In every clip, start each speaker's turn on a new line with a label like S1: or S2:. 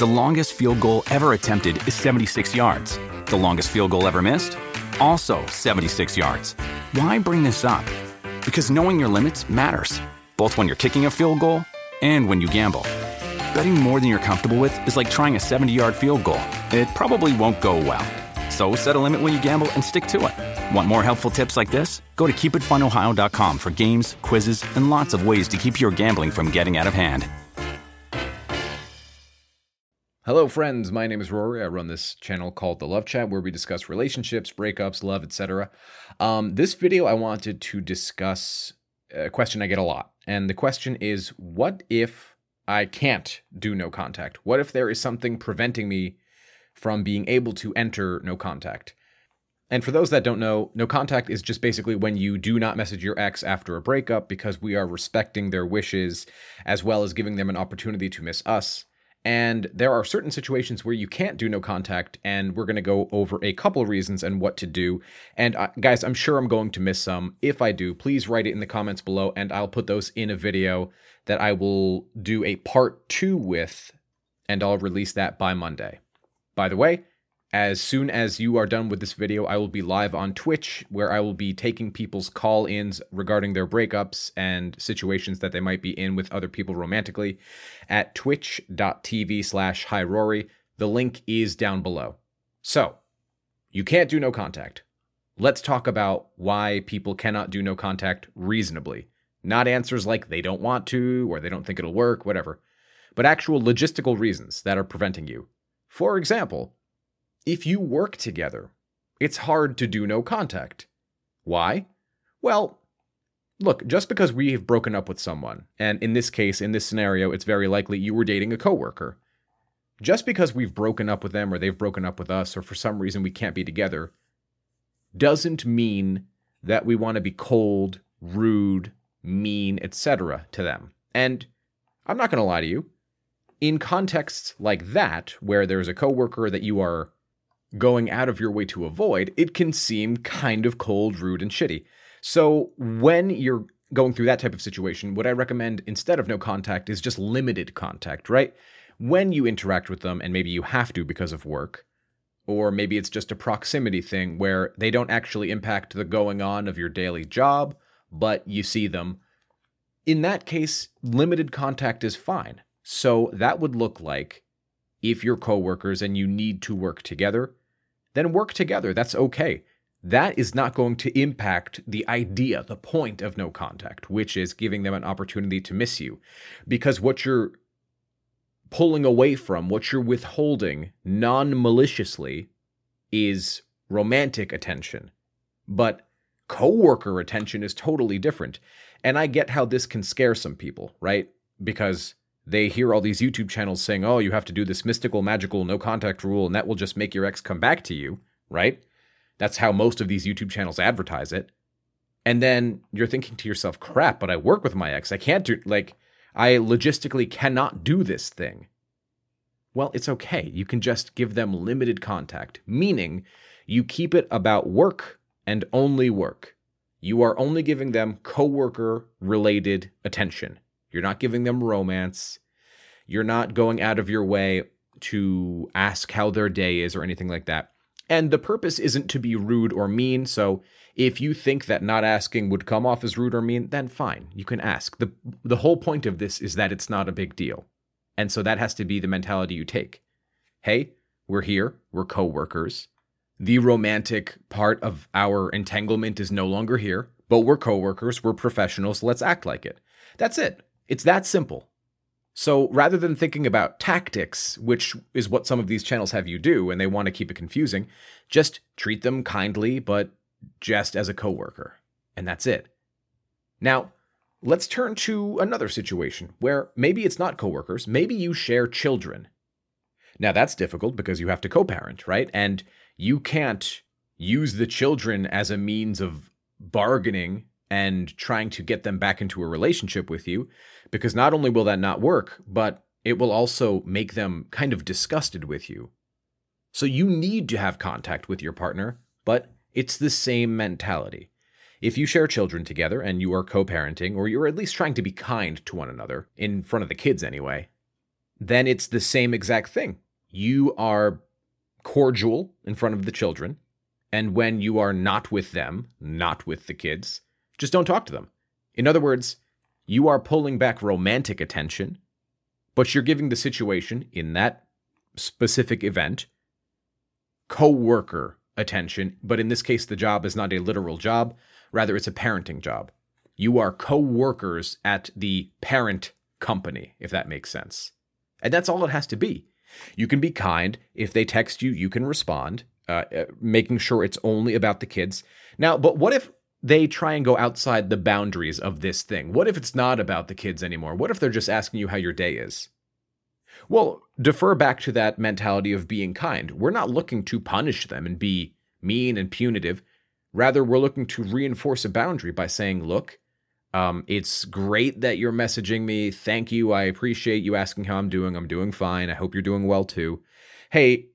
S1: The longest field goal ever attempted is 76 yards. The longest field goal ever missed? Also 76 yards. Why bring this up? Because knowing your limits matters, both when you're kicking a field goal and when you gamble. Betting more than you're comfortable with is like trying a 70-yard field goal. It probably won't go well. So set a limit when you gamble and stick to it. Want more helpful tips like this? Go to keepitfunohio.com for games, quizzes, and lots of ways to keep your gambling from getting out of hand.
S2: Hello friends, my name is Rory. I run this channel called The Love Chat where we discuss relationships, breakups, love, etc. This video I wanted to discuss a question I get a lot. And the question is, what if I can't do no contact? What if there is something preventing me from being able to enter no contact? And for those that don't know, no contact is just basically when you do not message your ex after a breakup because we are respecting their wishes as well as giving them an opportunity to miss us. And there are certain situations where you can't do no contact, and we're going to go over a couple of reasons and what to do. And guys, I'm sure I'm going to miss some. If I do, please write it in the comments below, and I'll put those in a video that I will do a part 2 with, and I'll release that by Monday. By the way, as soon as you are done with this video, I will be live on Twitch, where I will be taking people's call-ins regarding their breakups and situations that they might be in with other people romantically at twitch.tv/HiRory. The link is down below. So, you can't do no contact. Let's talk about why people cannot do no contact reasonably. Not answers like they don't want to, or they don't think it'll work, whatever. But actual logistical reasons that are preventing you. For example, if you work together, it's hard to do no contact. Why? Well, look, just because we have broken up with someone, and in this case, in this scenario, it's very likely you were dating a coworker. Just because we've broken up with them or they've broken up with us or for some reason we can't be together doesn't mean that we want to be cold, rude, mean, etc. to them. And I'm not going to lie to you. In contexts like that, where there's a coworker that you are going out of your way to avoid, it can seem kind of cold, rude, and shitty. So when you're going through that type of situation, what I recommend instead of no contact is just limited contact, right? When you interact with them, and maybe you have to because of work, or maybe it's just a proximity thing where they don't actually impact the going on of your daily job, but you see them. In that case, limited contact is fine. So that would look like if you're coworkers and you need to work together, then work together. That's okay. That is not going to impact the idea, the point of no contact, which is giving them an opportunity to miss you. Because what you're pulling away from, what you're withholding non-maliciously is romantic attention. But coworker attention is totally different. And I get how this can scare some people, right? Because they hear all these YouTube channels saying, oh, you have to do this mystical, magical, no contact rule, and that will just make your ex come back to you, right? That's how most of these YouTube channels advertise it. And then you're thinking to yourself, crap, but I work with my ex. I can't do, I logistically cannot do this thing. Well, it's okay. You can just give them limited contact, meaning you keep it about work and only work. You are only giving them coworker-related attention. You're not giving them romance. You're not going out of your way to ask how their day is or anything like that. And the purpose isn't to be rude or mean, so if you think that not asking would come off as rude or mean, then fine, you can ask. The whole point of this is that it's not a big deal. And so that has to be the mentality you take. Hey, we're here, we're coworkers. The romantic part of our entanglement is no longer here, but we're coworkers, we're professionals, let's act like it. That's it. It's that simple. So rather than thinking about tactics, which is what some of these channels have you do, and they want to keep it confusing, just treat them kindly, but just as a coworker. And that's it. Now, let's turn to another situation where maybe it's not coworkers, maybe you share children. Now that's difficult because you have to co-parent, right? And you can't use the children as a means of bargaining and trying to get them back into a relationship with you, because not only will that not work, but it will also make them kind of disgusted with you. So you need to have contact with your partner, but it's the same mentality. If you share children together and you are co-parenting, or you're at least trying to be kind to one another, in front of the kids anyway, then it's the same exact thing. You are cordial in front of the children, and when you are not with them, not with the kids, just don't talk to them. In other words, you are pulling back romantic attention, but you're giving the situation in that specific event co-worker attention, but in this case, the job is not a literal job, rather it's a parenting job. You are co-workers at the parent company, if that makes sense. And that's all it has to be. You can be kind. If they text you, you can respond, making sure it's only about the kids. Now, but what if they try and go outside the boundaries of this thing? What if it's not about the kids anymore? What if they're just asking you how your day is? Well, defer back to that mentality of being kind. We're not looking to punish them and be mean and punitive. Rather, we're looking to reinforce a boundary by saying, look, it's great that you're messaging me. Thank you. I appreciate you asking how I'm doing. I'm doing fine. I hope you're doing well too. Hey,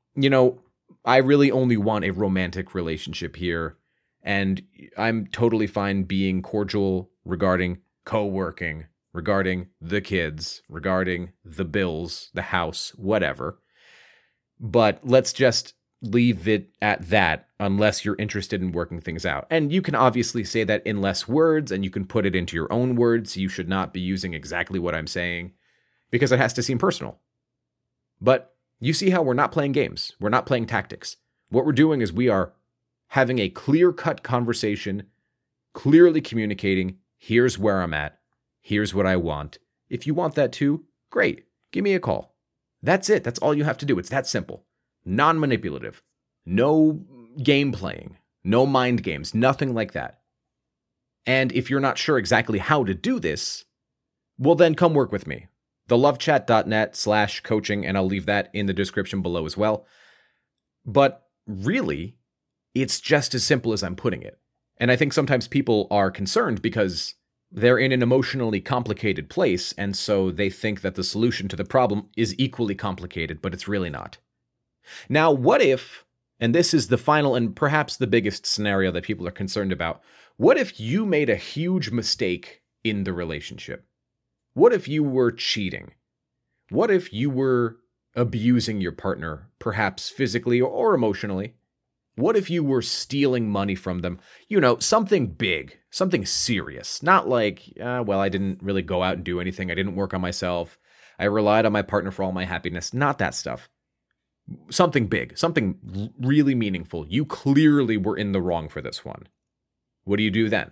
S2: I really only want a romantic relationship here. And I'm totally fine being cordial regarding co-working, regarding the kids, regarding the bills, the house, whatever. But let's just leave it at that unless you're interested in working things out. And you can obviously say that in less words, and you can put it into your own words. You should not be using exactly what I'm saying because it has to seem personal. But you see how we're not playing games. We're not playing tactics. What we're doing is we are having a clear-cut conversation, clearly communicating, here's where I'm at, here's what I want. If you want that too, great. Give me a call. That's it. That's all you have to do. It's that simple. Non-manipulative. No game playing. No mind games. Nothing like that. And if you're not sure exactly how to do this, well then come work with me. thelovechat.net/coaching, and I'll leave that in the description below as well. But really, it's just as simple as I'm putting it. And I think sometimes people are concerned because they're in an emotionally complicated place, and so they think that the solution to the problem is equally complicated, but it's really not. Now, what if, and this is the final and perhaps the biggest scenario that people are concerned about, what if you made a huge mistake in the relationship? What if you were cheating? What if you were abusing your partner, perhaps physically or emotionally? What if you were stealing money from them? Something big, something serious. Not like, I didn't really go out and do anything. I didn't work on myself. I relied on my partner for all my happiness. Not that stuff. Something big, something really meaningful. You clearly were in the wrong for this one. What do you do then?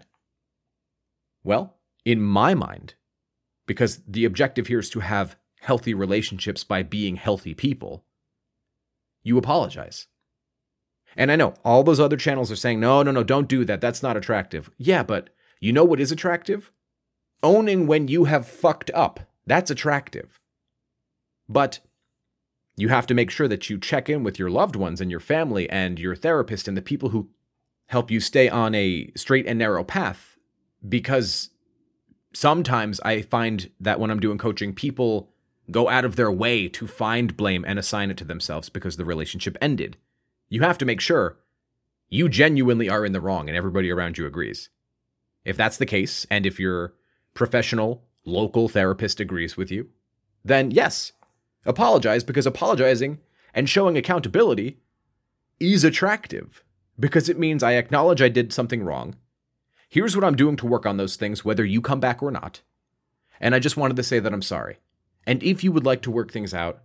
S2: Well, in my mind, because the objective here is to have healthy relationships by being healthy people, you apologize. And I know all those other channels are saying, no, don't do that. That's not attractive. Yeah, but you know what is attractive? Owning when you have fucked up. That's attractive. But you have to make sure that you check in with your loved ones and your family and your therapist and the people who help you stay on a straight and narrow path. Because sometimes I find that when I'm doing coaching, people go out of their way to find blame and assign it to themselves because the relationship ended. You have to make sure you genuinely are in the wrong and everybody around you agrees. If that's the case, and if your professional, local therapist agrees with you, then yes, apologize, because apologizing and showing accountability is attractive because it means I acknowledge I did something wrong. Here's what I'm doing to work on those things, whether you come back or not. And I just wanted to say that I'm sorry. And if you would like to work things out,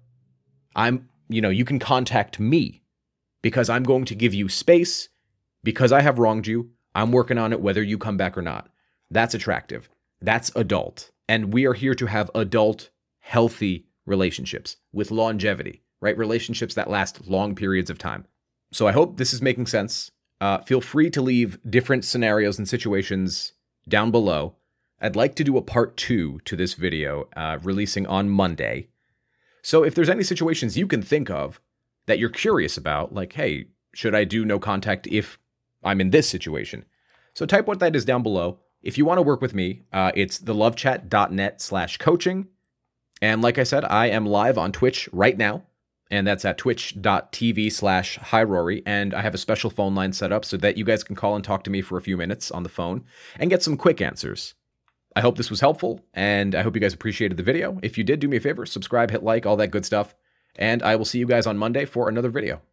S2: you can contact me because I'm going to give you space because I have wronged you. I'm working on it whether you come back or not. That's attractive. That's adult. And we are here to have adult, healthy relationships with longevity, right? Relationships that last long periods of time. So I hope this is making sense. Feel free to leave different scenarios and situations down below. I'd like to do a part 2 to this video, releasing on Monday. So if there's any situations you can think of that you're curious about, like, hey, should I do no contact if I'm in this situation? So type what that is down below. If you want to work with me, it's thelovechat.net/coaching. And like I said, I am live on Twitch right now, and that's at twitch.tv/HiRory. And I have a special phone line set up so that you guys can call and talk to me for a few minutes on the phone and get some quick answers. I hope this was helpful, and I hope you guys appreciated the video. If you did, do me a favor, subscribe, hit like, all that good stuff, and I will see you guys on Monday for another video.